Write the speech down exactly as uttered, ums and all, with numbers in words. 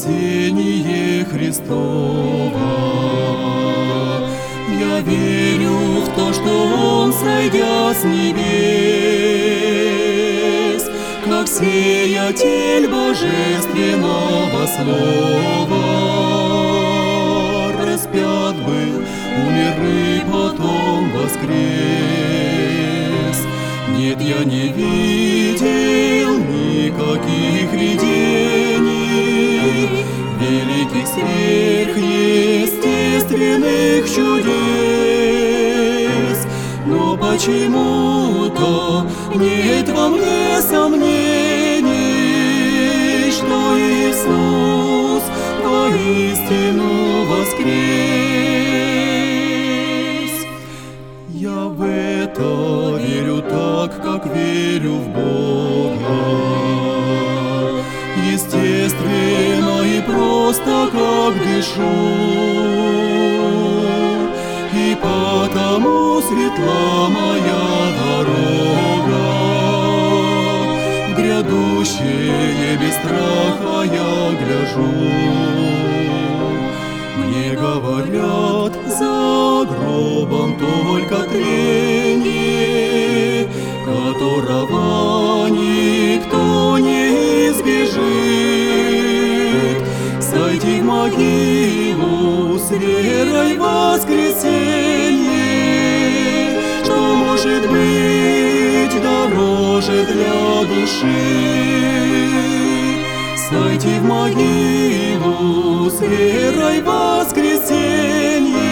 спасение Христово. Я верю в то, что Он, сойдя с небес, как сеятель божественного слова, распят был, умер и потом воскрес. Нет, я не видел никаких видений, великих сверхъестественных чудес, но почему-то нет во мне сомнений, что Иисус воистину воскрес. Я в это верю так, как верю в Бога, естественно и просто, как дышу, и потому светла моя дорога. В грядущее без страха я гляжу. Мне говорят, за гробом только тление, которого никто не избежит. Сойти в могилу с верой воскресенье, что может быть дороже для души. Сойти в могилу с верой воскресенье,